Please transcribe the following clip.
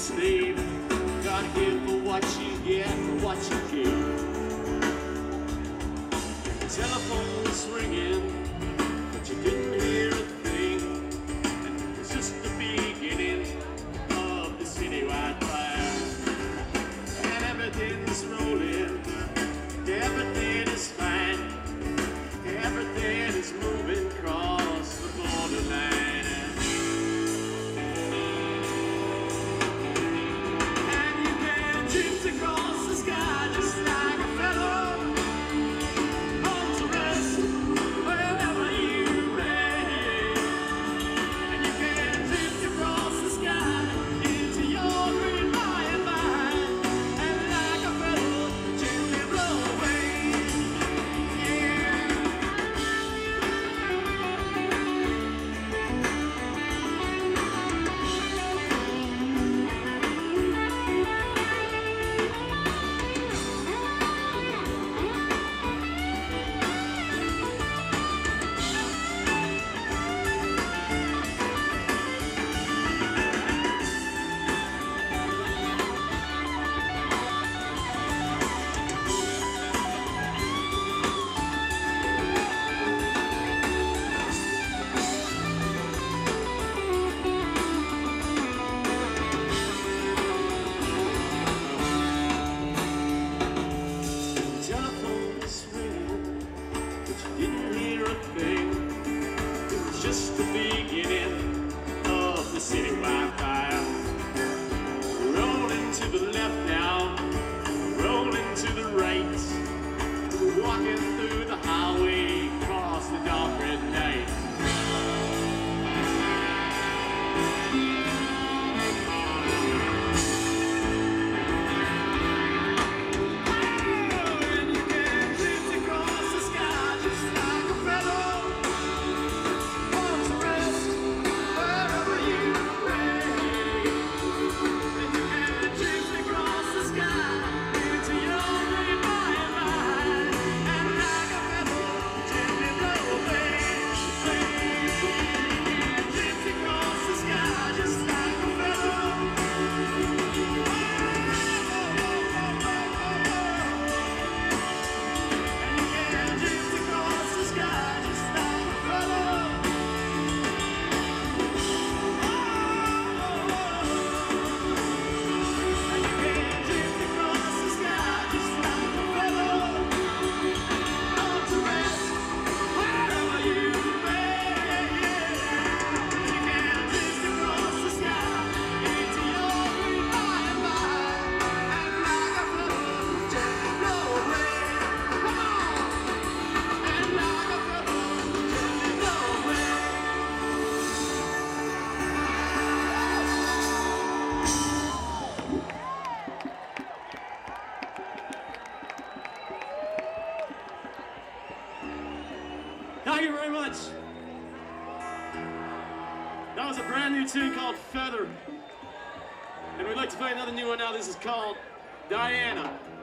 slave. Gotta give for what you get, for what you give. The telephone was ringing, but you didn't hear a thing. And it's just the beginning of the citywide fire. And everything's rolling, everything is fine, everything is moving across the borderline. Just the beginning of the citywide fire. Rolling to the left now, rolling to the right, walking through the highway across the dark red night. Thank you very much. That was a brand new tune called Feather. And we'd like to play another new one now. This is called Diana.